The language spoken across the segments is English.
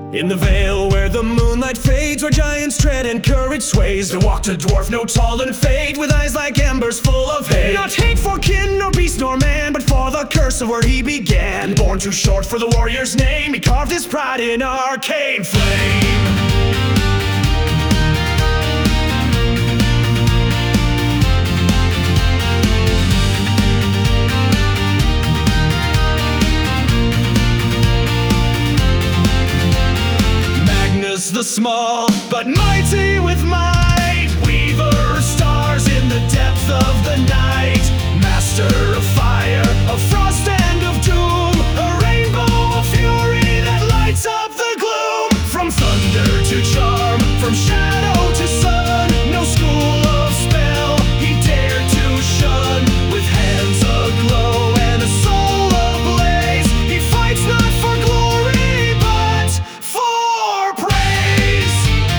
In the vale where the moonlight fades, where giants tread and courage sways, there walked a dwarf no tall and fade, with eyes like embers full of hate. Not hate for kin, nor beast, nor man, but for the curse of where he began. Born too short for the warrior's name, he carved his pride in arcane flame. The small, but mighty with might, weaver of stars in the depth of the night, master of fire, of frost and of doom, a rainbow of fury that lights up the gloom. From thunder to charm, from shadow to sun, no school of spell he dared to shun. With hands aglow and a soul ablaze, he fights not for glory but for praise.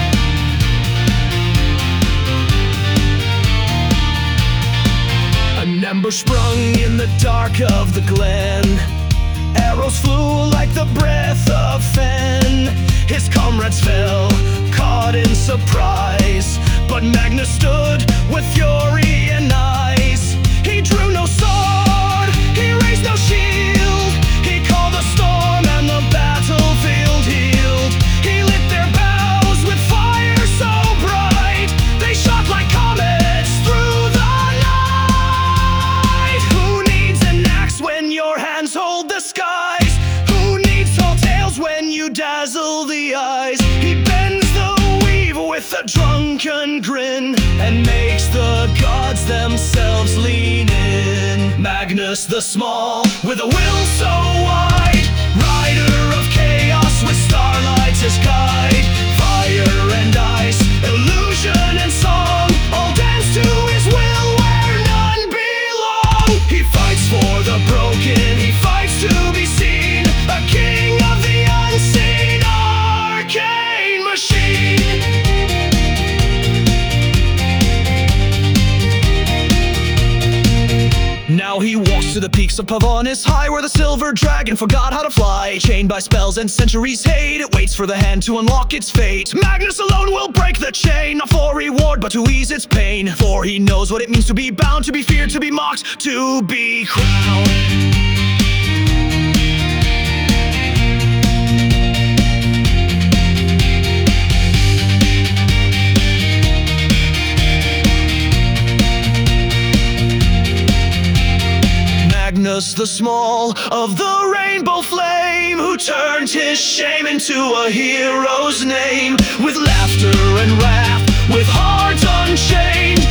An ember sprung in the dark of the glen, arrows flew like the breath of fen. His comrades fell, caught in surprise, but Magnus stood with fury and eyes. He drew no sword, he raised no shield, he called the storm and the battlefield healed. He lit their bows with fire so bright, they shot like comets through the night. Who needs an axe when your hands hold the skies? Who needs tall tales when you dazzle the eyes? He bends the weave with a drunken grin and makes the gods themselves lean in. Magnus the Small, with a will so wide, rider of chaos with starlight as guide. Fire and ice, illusion and song, all dance to his will where none belong. He fights for the broken, he fights to be seen, a king of the unseen arcane machine. Now he walks to the peaks of Pavonis high, where the silver dragon forgot how to fly. Chained by spells and centuries' hate, it waits for the hand to unlock its fate. Magnus alone will break the chain, not for reward but to ease its pain. For he knows what it means to be bound, to be feared, to be mocked, to be crowned. Magnus the Small of the rainbow flame, who turned his shame into a hero's name. With laughter and wrath, with heart unchained,